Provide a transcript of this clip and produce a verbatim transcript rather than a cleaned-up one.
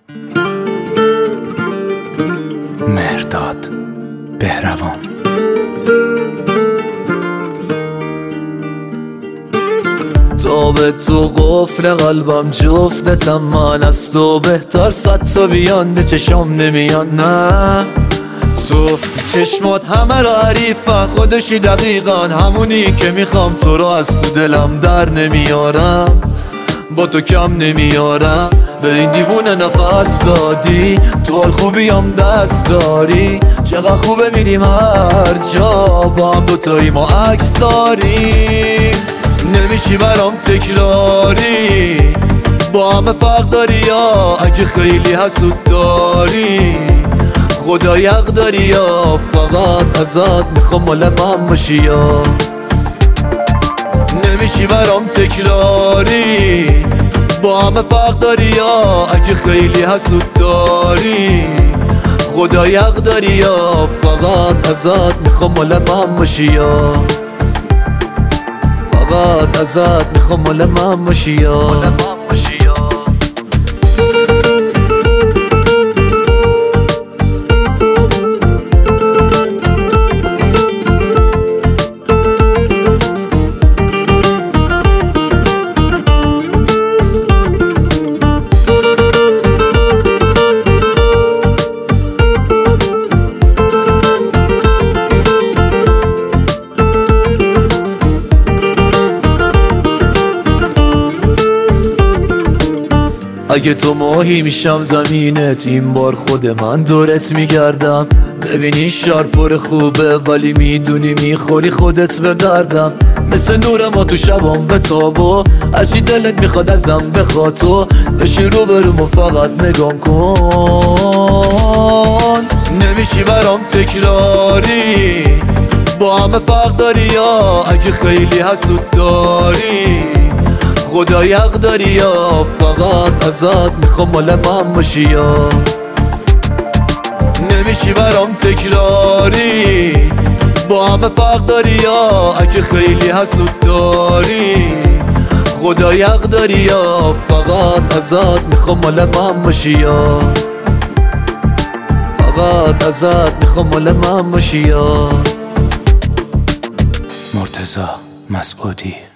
مهرداد بهروان. تو به تو قفل قلبم جفتتم، من از تو بهتر صد تا بیان به چشم نمیان. نه تو چشمات همه را حریفن، خودشی دقیقا همونی که میخوام. تو رو از تو دلم در نمیارم، با تو کم نمیارم. به این دیوونه نفس دادی، تو حال خوبیم دست داری. چقدر خوبه میریم هر جا با هم دوتایی ما عکس داریم. نمیشی برام تکراری، با همه فرق داری یا اگه خیلی حسود داری. خدا یق داری یا فقط ازت میخوام مال من باشی یا نمیشی برام تکراری. با همه فرق داری یا اگه خیلی حسود داری. خدا یق داری یا فقط ازت میخوام مال من باشی یا فقط ازت میخوام مال من باشی یا اگه تو ماهی میشم زمینت، این بار خود من دورت میگردم. ببینی شار پر خوبه ولی میدونی میخوری خودت به دردم. مثل نور ما تو شبام به تابو، هرچی دلت میخواد ازم بخواد. تو بشی رو برم و فقط نگام کن. نمیشی برام تکراری، با همه فرق داری یا اگه خیلی حسود داری. خدا یق داری یا فقط ازت میخوام مال من باشی یا نمیشی برام تکراری. با همه فرق داری یا اگه خیلی حسود داری. خدا یق داری یا فقط ازت میخوام مال من باشی یا فقط ازت میخوام مال من باشی یا مرتضی مسعودی.